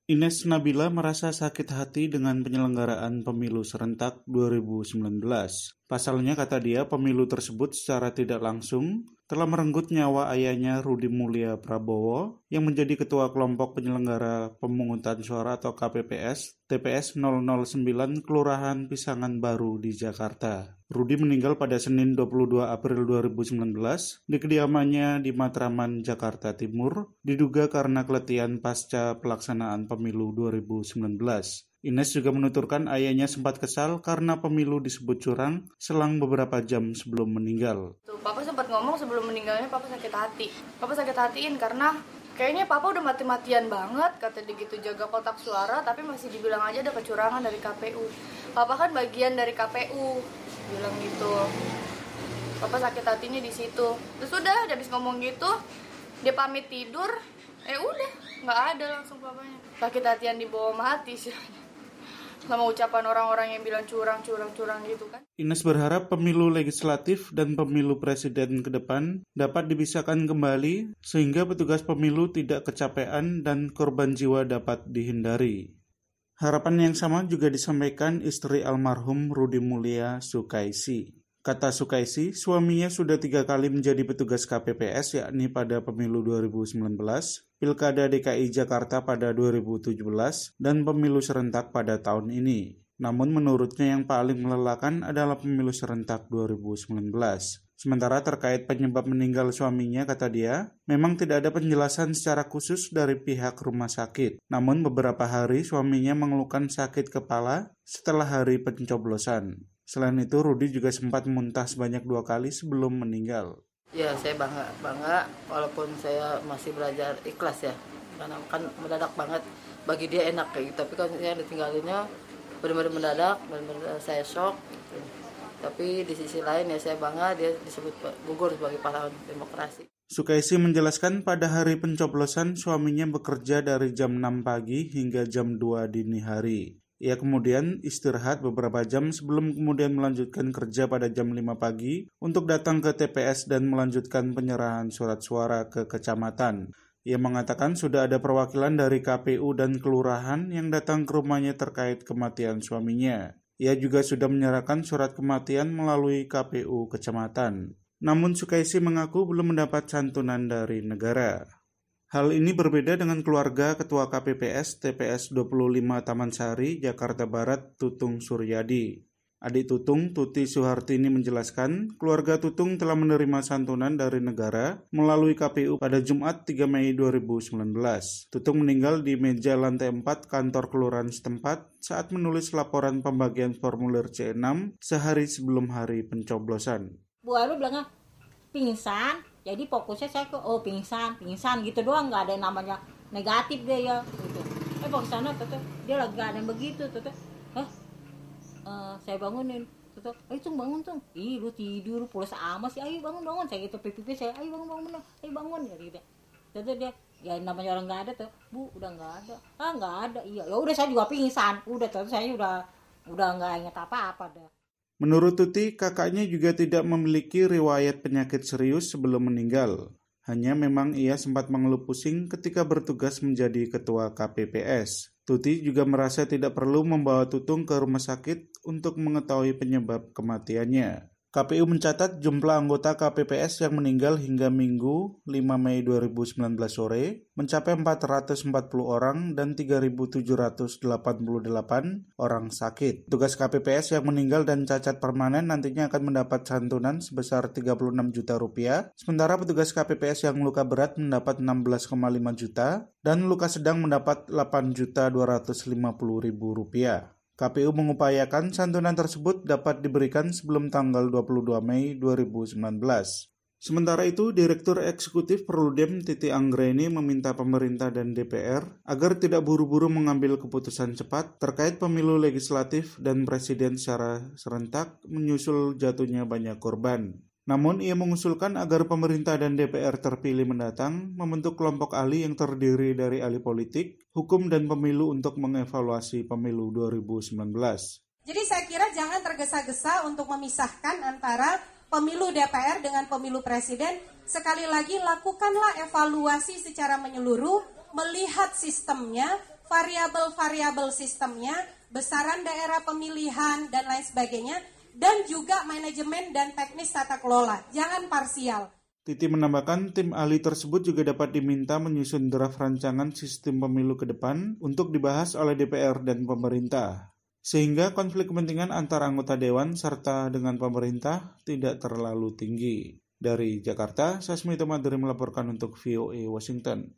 Ines Nabila merasa sakit hati dengan penyelenggaraan pemilu serentak 2019. Pasalnya, kata dia, pemilu tersebut secara tidak langsung telah merenggut nyawa ayahnya Rudi Mulia Prabowo yang menjadi ketua kelompok penyelenggara pemungutan suara atau KPPS TPS 009 Kelurahan Pisangan Baru di Jakarta. Rudi meninggal pada Senin 22 April 2019 di kediamannya di Matraman, Jakarta Timur, diduga karena keletihan pasca pelaksanaan pemilu 2019. Ines juga menuturkan ayahnya sempat kesal karena pemilu disebut curang selang beberapa jam sebelum meninggal. Papa sempat ngomong sebelum meninggalnya Papa sakit hati. Papa sakit hatiin karena kayaknya Papa udah mati-matian banget, kata dia gitu, jaga kotak suara tapi masih dibilang aja ada kecurangan dari KPU. Papa kan bagian dari KPU, bilang gitu. Papa sakit hatinya di situ. Terus udah habis ngomong gitu, dia pamit tidur, udah nggak ada langsung papanya. Sakit hatian di bawah mati sih. Sama ucapan orang-orang yang bilang curang gitu kan. Ines berharap pemilu legislatif dan pemilu presiden ke depan dapat dipisahkan kembali sehingga petugas pemilu tidak kecapean dan korban jiwa dapat dihindari. Harapan yang sama juga disampaikan istri almarhum Rudi Mulia, Sukaisi. Kata Sukaisi, suaminya sudah 3 kali menjadi petugas KPPS, yakni pada pemilu 2019, Pilkada DKI Jakarta pada 2017, dan pemilu serentak pada tahun ini. Namun menurutnya yang paling melelahkan adalah pemilu serentak 2019. Sementara terkait penyebab meninggal suaminya, kata dia, memang tidak ada penjelasan secara khusus dari pihak rumah sakit. Namun beberapa hari suaminya mengeluhkan sakit kepala setelah hari pencoblosan. Selain itu, Rudi juga sempat muntah sebanyak 2 kali sebelum meninggal. Ya, saya bangga walaupun saya masih belajar ikhlas ya. Karena kan mendadak banget, bagi dia enak kayak gitu. Tapi kan saya ditinggalinnya benar-benar mendadak, benar-benar saya shock. Tapi di sisi lain ya saya bangga dia disebut gugur sebagai pahlawan demokrasi. Sukaisi menjelaskan pada hari pencoblosan suaminya bekerja dari jam 6 pagi hingga jam 2 dini hari. Ia kemudian istirahat beberapa jam sebelum kemudian melanjutkan kerja pada jam 5 pagi untuk datang ke TPS dan melanjutkan penyerahan surat suara ke kecamatan. Ia mengatakan sudah ada perwakilan dari KPU dan kelurahan yang datang ke rumahnya terkait kematian suaminya. Ia juga sudah menyerahkan surat kematian melalui KPU kecamatan. Namun Sukaisi mengaku belum mendapat santunan dari negara. Hal ini berbeda dengan keluarga Ketua KPPS TPS 25 Taman Sari, Jakarta Barat, Tutung Suryadi. Adik Tutung, Tuti Suhartini menjelaskan, keluarga Tutung telah menerima santunan dari negara melalui KPU pada Jumat 3 Mei 2019. Tutung meninggal di meja lantai 4 kantor kelurahan setempat saat menulis laporan pembagian formulir C6 sehari sebelum hari pencoblosan. Bu Aru bilang pingsan. Jadi fokusnya saya ke pingsan gitu doang, nggak ada yang namanya negatif dia ya gitu. Pas sana dia lagi nggak ada yang begitu saya bangunin ayo Tung bangun Tung, lu tidur pulas amat sih, ayo bangun saya gitu pipi saya, ayo bangun ya gitu. Dia ya namanya orang nggak ada tuh, Bu udah nggak ada iya ya udah saya juga pingsan udah saya udah nggak ingat apa-apa dah. Menurut Tuti, kakaknya juga tidak memiliki riwayat penyakit serius sebelum meninggal. Hanya memang ia sempat mengeluh pusing ketika bertugas menjadi ketua KPPS. Tuti juga merasa tidak perlu membawa Tutung ke rumah sakit untuk mengetahui penyebab kematiannya. KPU mencatat jumlah anggota KPPS yang meninggal hingga Minggu 5 Mei 2019 sore mencapai 440 orang dan 3.788 orang sakit. Petugas KPPS yang meninggal dan cacat permanen nantinya akan mendapat santunan sebesar 36 juta rupiah, sementara petugas KPPS yang luka berat mendapat 16,5 juta dan luka sedang mendapat 8.250.000 rupiah. KPU mengupayakan santunan tersebut dapat diberikan sebelum tanggal 22 Mei 2019. Sementara itu, Direktur Eksekutif Perludem Titi Anggreni meminta pemerintah dan DPR agar tidak buru-buru mengambil keputusan cepat terkait pemilu legislatif dan presiden secara serentak menyusul jatuhnya banyak korban. Namun, ia mengusulkan agar pemerintah dan DPR terpilih mendatang membentuk kelompok ahli yang terdiri dari ahli politik, hukum, dan pemilu untuk mengevaluasi pemilu 2019. Jadi saya kira jangan tergesa-gesa untuk memisahkan antara pemilu DPR dengan pemilu presiden. Sekali lagi lakukanlah evaluasi secara menyeluruh, melihat sistemnya, variabel-variabel sistemnya, besaran daerah pemilihan, dan lain sebagainya, dan juga manajemen dan teknis tata kelola. Jangan parsial. Titi menambahkan, tim ahli tersebut juga dapat diminta menyusun draft rancangan sistem pemilu ke depan untuk dibahas oleh DPR dan pemerintah, sehingga konflik kepentingan antara anggota dewan serta dengan pemerintah tidak terlalu tinggi. Dari Jakarta, Sasmito Madri melaporkan untuk VOA Washington.